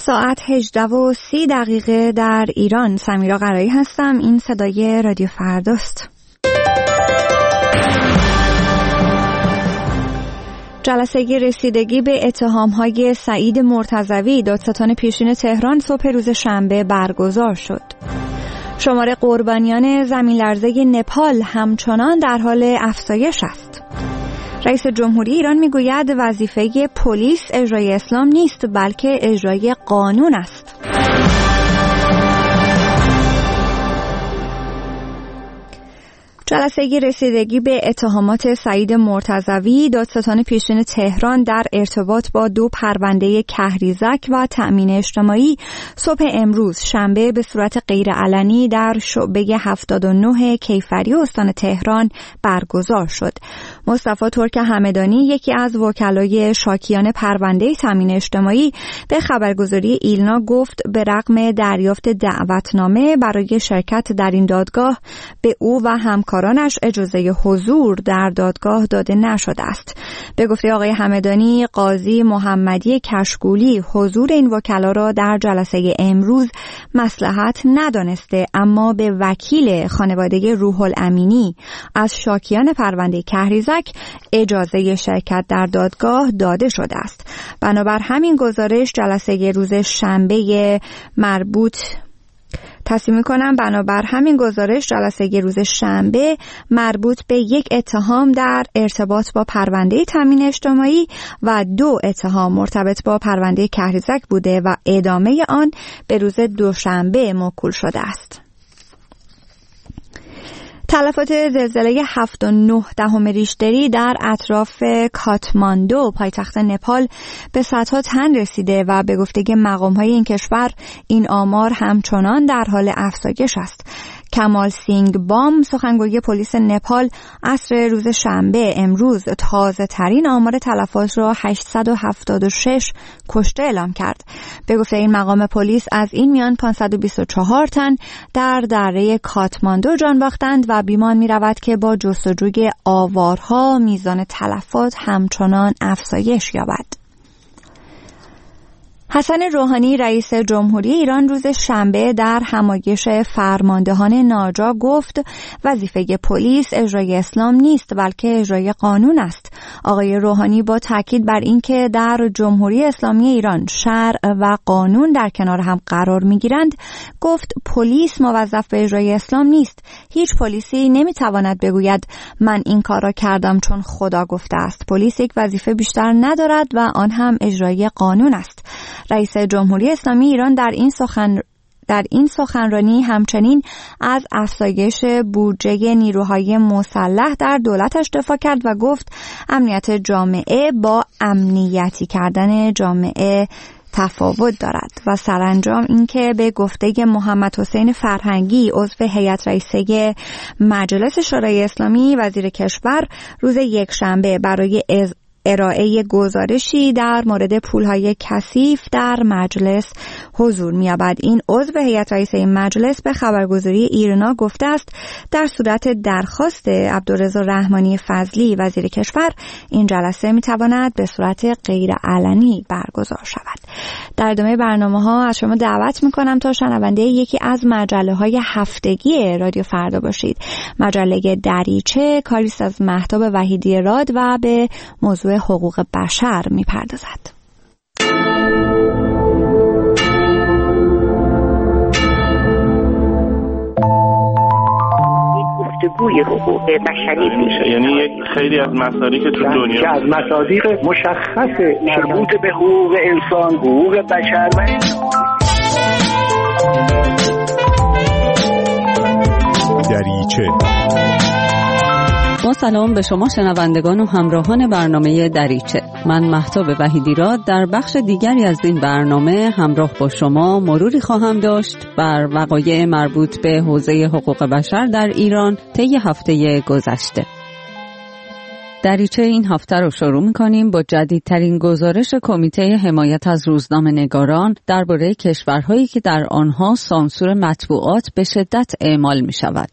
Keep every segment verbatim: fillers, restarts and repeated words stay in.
ساعت هجده و سی دقیقه در ایران. سمیرا قرایی هستم. این صدای رادیو فرداست. جلسه رسیدگی به اتهام‌های سعید مرتضوی دادستان پیشین تهران صبح روز شنبه برگزار شد. شمار قربانیان زمین‌لرزه نپال همچنان در حال افزایش است. رئیس جمهوری ایران میگوید وظیفه پلیس اجرای اسلام نیست بلکه اجرای قانون است. جلسه رسیدگی به اتهامات سعید مرتضوی دادستان پیشین تهران در ارتباط با دو پرونده کهریزک و تأمین اجتماعی صبح امروز شنبه به صورت غیرعلنی در شعبه هفتاد و نه کیفری استان تهران برگزار شد. مصطفی ترک همدانی یکی از وکلای شاکیان پرونده تأمین اجتماعی به خبرگزاری ایلنا گفت به رغم دریافت دعوتنامه برای شرکت در این دادگاه به او و همکارانش اجازه حضور در دادگاه داده نشده است. به گفته آقای همدانی، قاضی محمدی کشکولی حضور این وکلا را در جلسه امروز مصلحت ندانسته، اما به وکیل خانواده روح الامینی از شاکیان پرونده کهریزک اجازه شرکت در دادگاه داده شده است. بنابر همین گزارش جلسه روز شنبه مربوط تصمیم می‌کنم بنابر همین گزارش جلسه روز شنبه مربوط به یک اتهام در ارتباط با پرونده تامین اجتماعی و دو اتهام مرتبط با پرونده کهریزک بوده و ادامه آن به روز دوشنبه موکول شده است. تلفات زلزله هفت و نه دهم ریشتری در اطراف کاتماندو پایتخت نپال به صدها تن رسیده و به گفته مقام‌های این کشور این آمار همچنان در حال افزایش است. کمال سینگ بام سخنگوی پلیس نپال عصر روز شنبه امروز تازه ترین آمار تلفات را هشتصد و هفتاد و شش کشته اعلام کرد. به گفته این مقام پلیس از این میان پانصد و بیست و چهار تن در دره کاتماندو جان باختند و بیمان می رود که با جستجوی آوارها میزان تلفات همچنان افزایش یابد. حسن روحانی رئیس جمهوری ایران روز شنبه در همایش فرماندهان ناجا گفت وظیفه پلیس اجرای اسلام نیست بلکه اجرای قانون است. آقای روحانی با تاکید بر اینکه در جمهوری اسلامی ایران شرع و قانون در کنار هم قرار می‌گیرند گفت پلیس موظف به اجرای اسلام نیست. هیچ پلیسی نمی‌تواند بگوید من این کار را کردم چون خدا گفته است. پلیس یک وظیفه بیشتر ندارد و آن هم اجرای قانون است. رئیس جمهوری اسلامی ایران در این سخن در این سخنرانی همچنین از افزایش بودجه نیروهای مسلح در دولتش دفاع کرد و گفت امنیت جامعه با امنیتی کردن جامعه تفاوت دارد و سرانجام اینکه به گفته محمد حسین فرهنگی عضو هیئت رئیسه مجلس شورای اسلامی وزیر کشور روز یکشنبه برای از ارائه گزارشی در مورد پولهای کثیف در مجلس حضور می‌یابد. این عضو هیئت رئیسه این مجلس به خبرگزاری ایرنا گفته است در صورت درخواست عبدالرضا رحمانی فضلی وزیر کشور این جلسه می‌تواند به صورت غیر علنی برگزار شود. در ادامه برنامه‌ها از شما دعوت می‌کنم تا شنونده یکی از مجله‌های هفتگی رادیو فردا باشید. مجله دریچه کاری است از مهتاب وحیدی راد و به موضوع حقوق بشر می‌پردازد. گفتگوی حقوق بشری میشه، یعنی یک خیلی از مسائلی که تو دنیا که از مصادیق مشخص مربوط به حقوق انسان، حقوق بشر و دریچه. با سلام به شما شنوندگان و همراهان برنامه دریچه. من مهتاب وحیدی راد در بخش دیگری از این برنامه همراه با شما مروری خواهم داشت بر وقایع مربوط به حوزه حقوق بشر در ایران طی هفته گذشته. دریچه این هفته رو شروع می‌کنیم با جدیدترین گزارش کمیته حمایت از روزنامه‌نگاران درباره کشورهایی که در آنها سانسور مطبوعات به شدت اعمال می‌شود.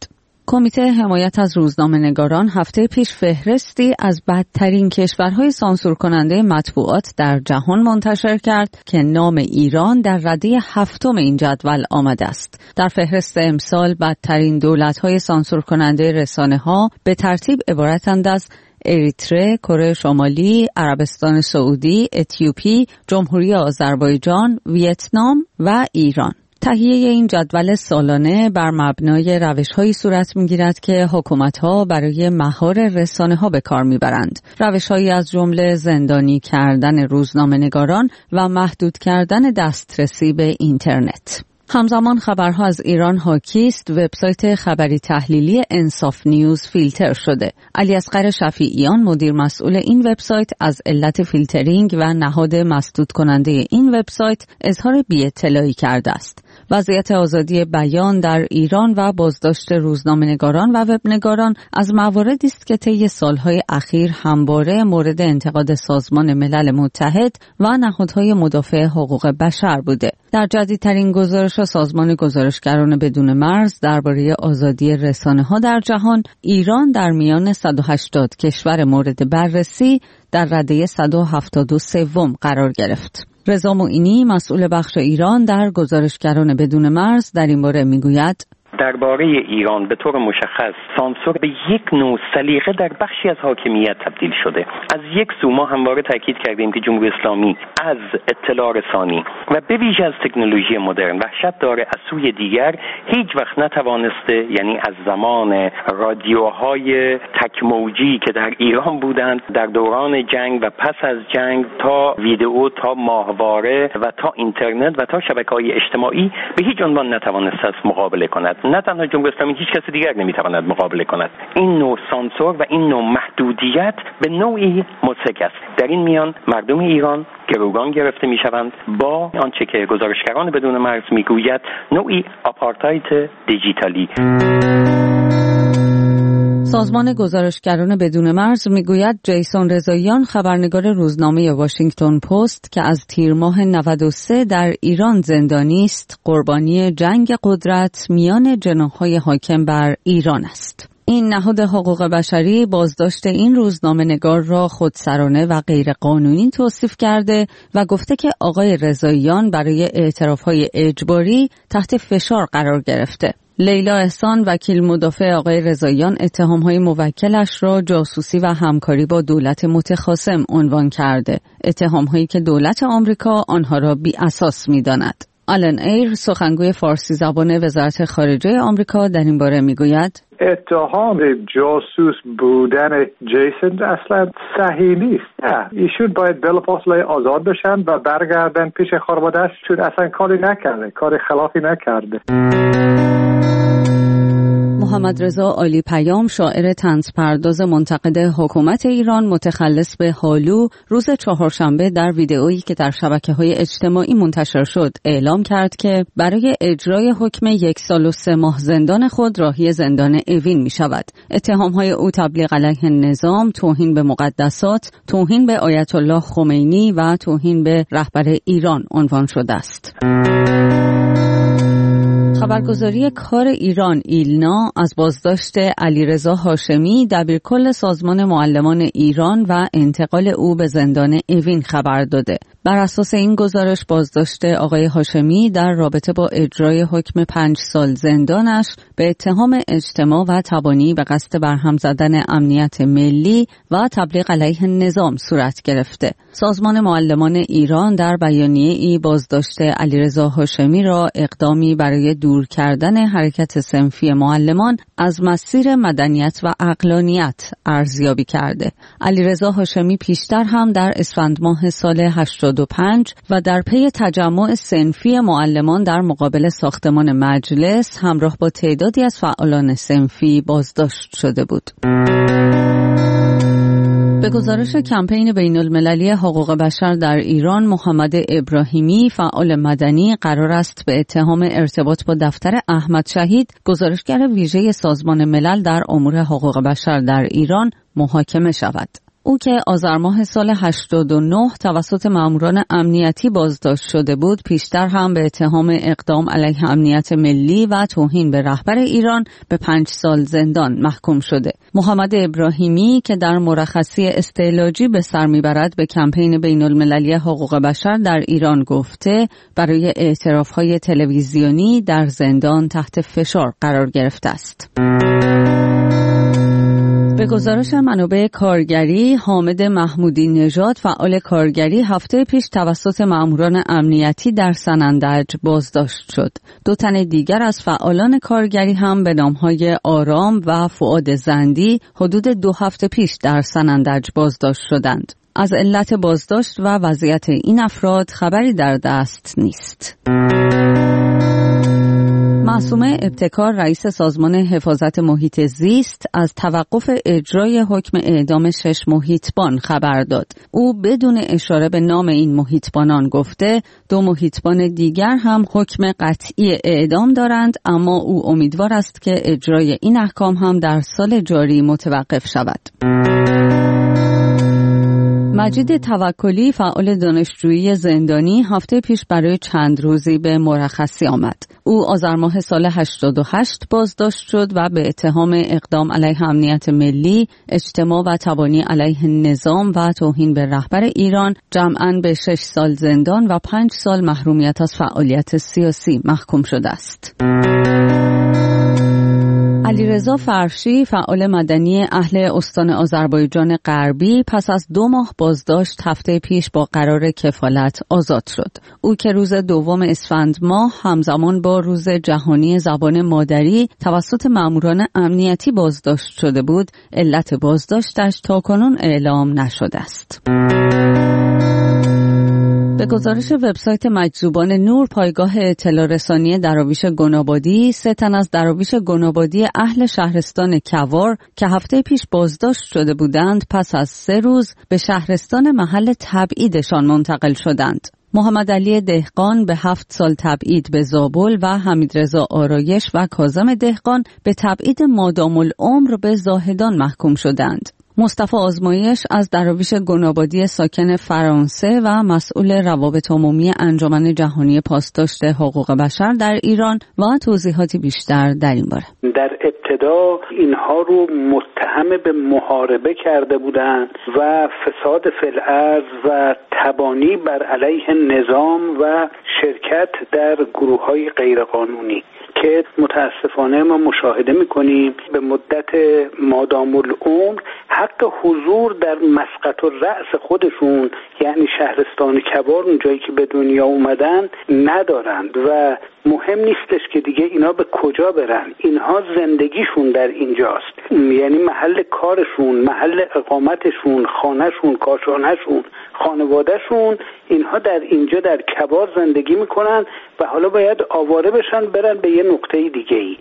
کمیته حمایت از روزنامه‌نگاران هفته پیش فهرستی از بدترین کشورهای سانسور کننده مطبوعات در جهان منتشر کرد که نام ایران در رده هفتم این جدول آمده است. در فهرست امسال بدترین دولت‌های سانسور کننده رسانه‌ها به ترتیب عبارتند از اریتره، کره شمالی، عربستان سعودی، اتیوپی، جمهوری آذربایجان، ویتنام و ایران. تهیه این جدول سالانه بر مبنای روش‌هایی صورت می‌گیرد که حکومت‌ها برای مهار رسانه‌ها به کار می‌برند. روش‌هایی از جمله زندانی کردن روزنامه‌نگاران و محدود کردن دسترسی به اینترنت. همزمان خبرها از ایران حاکی است. وبسایت خبری تحلیلی انصاف نیوز فیلتر شده. علیاصغر شفیعیان مدیر مسئول این وبسایت از علت فیلترینگ و نهاد مسدود کننده این وبسایت اظهار بی‌اطلاعی کرده است. وضعیت آزادی بیان در ایران و بازداشت روزنامه‌نگاران و وبنگاران از مواردی است که طی سالهای اخیر همواره مورد انتقاد سازمان ملل متحد و نهادهای مدافع حقوق بشر بوده. در جدیدترین گزارش سازمان گزارشگران بدون مرز درباره آزادی رسانه‌ها در جهان، ایران در میان صد و هشتاد کشور مورد بررسی در رده صد و هفتاد و سه قرار گرفت. رضا معینی مسئول بخش ایران در گزارشگران بدون مرز در این باره میگوید: درباره ایران به طور مشخص سانسور به یک نوع سلیقه در بخشی از حاکمیت تبدیل شده. از یک سو ما همواره تاکید کردیم که جمهوری اسلامی از اطلاع رسانی و به ویژه از تکنولوژی مدرن وحشت داره، از سوی دیگر هیچ وقت نتوانسته، یعنی از زمان رادیوهای تک موجی که در ایران بودند در دوران جنگ و پس از جنگ تا ویدئو، تا ماهواره و تا اینترنت و تا شبکه‌های اجتماعی به هیچ عنوان نتوانسته است مقابله کند. نه تنها جمهوری اسلامی، هیچ کس دیگر نمیتواند مقابله کند. این نوع سانسور و این نوع محدودیت به نوعی مضحک است. در این میان مردم ایران گروگان گرفته میشوند با آنچه که گزارشگران بدون مرز میگوید نوعی آپارتاید دیجیتالی. سازمان گزارشگران بدون مرز میگوید جیسون رضاییان خبرنگار روزنامه واشنگتن پست که از تیر ماه نود و سه در ایران زندانی است، قربانی جنگ قدرت میان جناح‌های حاکم بر ایران است. این نهاد حقوق بشری بازداشت این روزنامه‌نگار را خودسرانه و غیرقانونی توصیف کرده و گفته که آقای رضاییان برای اعتراف‌های اجباری تحت فشار قرار گرفته. لیلا احسان وکیل مدافع آقای رضاییان اتهام‌های موکلش را جاسوسی و همکاری با دولت متخاصم عنوان کرده، اتهام‌هایی که دولت آمریکا آنها را بی اساس می‌داند. آلن ایر سخنگوی فارسی زبان وزارت خارجه آمریکا در این باره می‌گوید: اتهام جاسوس بودن جیسون اصلا صحیح نیست. نه، ایشون باید بلافاصله آزاد بشن و برگردن پیش خانواده‌اش، چون اصلا کاری نکرده، کاری خلافی نکرده. محمد رضا عالی پیام شاعر طنز پرداز منتقد حکومت ایران متخلص به هالو روز چهارشنبه در ویدئویی که در شبکه‌های اجتماعی منتشر شد اعلام کرد که برای اجرای حکم یک سال و سه ماه زندان خود راهی زندان اوین می شود. اتهام‌های او تبلیغ علیه نظام، توهین به مقدسات، توهین به آیت الله خمینی و توهین به رهبر ایران عنوان شده است. خبرگزاری کار ایران ایلنا از بازداشت علیرضا هاشمی دبیرکل سازمان معلمان ایران و انتقال او به زندان اوین خبر داده. بر اساس این گزارش بازداشت آقای هاشمی در رابطه با اجرای حکم پنج سال زندانش به اتهام اجتماع و تبانی به قصد برهم زدن امنیت ملی و تبلیغ علیه نظام صورت گرفته. سازمان معلمان ایران در بیانیه‌ای بازداشت علیرضا هاشمی را اقدامی برای دور کردن حرکت صنفی معلمان از مسیر مدنیت و عقلانیت ارزیابی کرده. علیرضا هاشمی پیشتر هم در اسفند ماه سال هشتاد و پنج و در پی تجمع صنفی معلمان در مقابل ساختمان مجلس همراه با تعدادی از فعالان صنفی بازداشت شده بود. به گزارش کمپین بین المللی حقوق بشر در ایران، محمد ابراهیمی فعال مدنی قرار است به اتهام ارتباط با دفتر احمد شهید، گزارشگر ویژه سازمان ملل در امور حقوق بشر در ایران، محاکمه شود. او که آذر ماه سال هشتاد و نه توسط ماموران امنیتی بازداشت شده بود، پیشتر هم به اتهام اقدام علیه امنیت ملی و توهین به رهبر ایران به پنج سال زندان محکوم شده. محمد ابراهیمی که در مرخصی استعلاجی به سر میبرد به کمپین بین المللی حقوق بشر در ایران گفته برای اعتراف‌های تلویزیونی در زندان تحت فشار قرار گرفته است. به گزارش منابع کارگری، حامد محمودی نژاد فعال کارگری هفته پیش توسط ماموران امنیتی در سنندج بازداشت شد. دو تن دیگر از فعالان کارگری هم به نامهای آرام و فؤاد زندی حدود دو هفته پیش در سنندج بازداشت شدند. از علت بازداشت و وضعیت این افراد خبری در دست نیست. معصومه ابتکار رئیس سازمان حفاظت محیط زیست از توقف اجرای حکم اعدام شش محیطبان خبر داد. او بدون اشاره به نام این محیطبانان گفته دو محیطبان دیگر هم حکم قطعی اعدام دارند، اما او امیدوار است که اجرای این احکام هم در سال جاری متوقف شود. مجید توکلی فعال دانشجویی زندانی هفته پیش برای چند روزی به مرخصی آمد. او آذر ماه سال هشتاد و هشت بازداشت شد و به اتهام اقدام علیه امنیت ملی، اجتماع و تبانی علیه نظام و توهین به رهبر ایران جمعاً به شش سال زندان و پنج سال محرومیت از فعالیت سیاسی محکوم شده است. علیرضا فرشی فعال مدنی اهل استان آذربایجان غربی پس از دو ماه بازداشت هفته پیش با قرار کفالت آزاد شد. او که روز دوم اسفند ماه همزمان با روز جهانی زبان مادری توسط ماموران امنیتی بازداشت شده بود، علت بازداشتش تاکنون اعلام نشده است. به گزارش وبسایت مجذوبان نور، پایگاه اطلاع رسانی دراویش گنابادی، سه تن از دراویش گنابادی اهل شهرستان کوار که هفته پیش بازداشت شده بودند پس از سه روز به شهرستان محل تبعیدشان منتقل شدند. محمد علی دهقان به هفت سال تبعید به زابل و حمیدرضا آرایش و کاظم دهقان به تبعید مادام العمر به زاهدان محکوم شدند. مصطفی آزمایش از دراویش گنابادی ساکن فرانسه و مسئول روابط عمومی انجمن جهانی پاسداشت حقوق بشر در ایران و توضیحاتی بیشتر در این باره. در ابتدا اینها رو متهم به محاربه کرده بودند و فساد فی الارض و تبانی بر علیه نظام و شرکت در گروه‌های غیرقانونی که متاسفانه ما مشاهده می‌کنیم به مدت مادام العمر حق حضور در مسقط الرأس خودشون، یعنی شهرستان کوار، اون جایی که به دنیا اومدن، ندارند و مهم نیستش که دیگه اینا به کجا برن. اینها زندگیشون در اینجاست، یعنی محل کارشون، محل اقامتشون، خانهشون، کاشانهشون، خانوادهشون، اینها در اینجا در کوار زندگی میکنن و حالا باید آواره بشن برن به یه نقطه دیگه ای.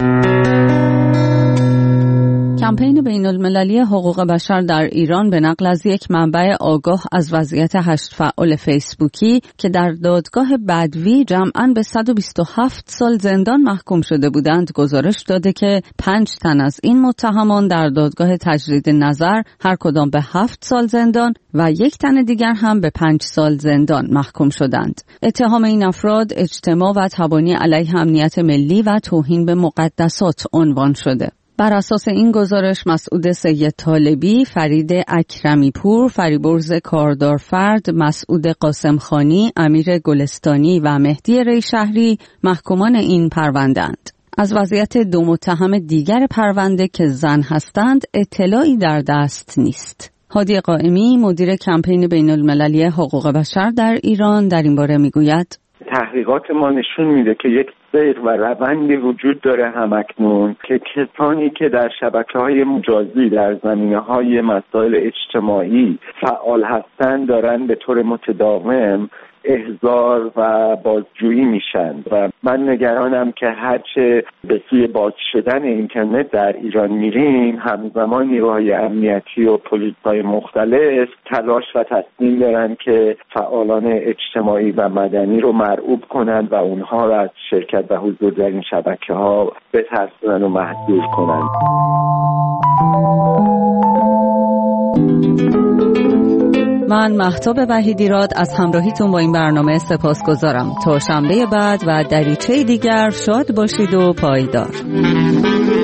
کمپین بین المللی حقوق بشر در ایران به نقل از یک منبع آگاه از وضعیت هشت فعال فیسبوکی که در دادگاه بدوی جمعاً به صد و بیست و هفت سال زندان محکوم شده بودند گزارش داده که پنج تن از این متهمان در دادگاه تجدید نظر هر کدام به هفت سال زندان و یک تن دیگر هم به پنج سال زندان محکوم شدند. اتهام این افراد اجتماع و تبانی علیه امنیت ملی و توهین به مقدسات عنوان شده. بر اساس این گزارش مسعود سید طالبی، فرید اکرمی پور، فریبرز کاردارفرد، مسعود قاسمخانی، امیر گلستانی و مهدی ریشهری محکومان این پرونده‌اند. از وضعیت دو متهم دیگر پرونده که زن هستند اطلاعی در دست نیست. هادی قائمی مدیر کمپین بین المللی حقوق بشر در ایران در این باره میگوید: تحقیقات ما نشون میده که یک سیر و روندی وجود داره همکنون که کسانی که در شبکه‌های مجازی در زمینه‌های مسائل اجتماعی فعال هستند دارن به طور متداوم احضار و بازجویی میشن و من نگرانم که هرچه به سوی باز شدن اینترنت در ایران میریم، همزمان نیروهای امنیتی و پلیس‌های مختلف تلاش و تصمیم دارن که فعالان اجتماعی و مدنی رو مرعوب کنند و اونها رو از شرکت و حضور در این شبکه‌ها بترسونن و محدود کنند. من مهتاب وحیدیراد از همراهیتون با این برنامه سپاسگزارم. تا شنبه بعد و دریچه دیگر شاد باشید و پایدار.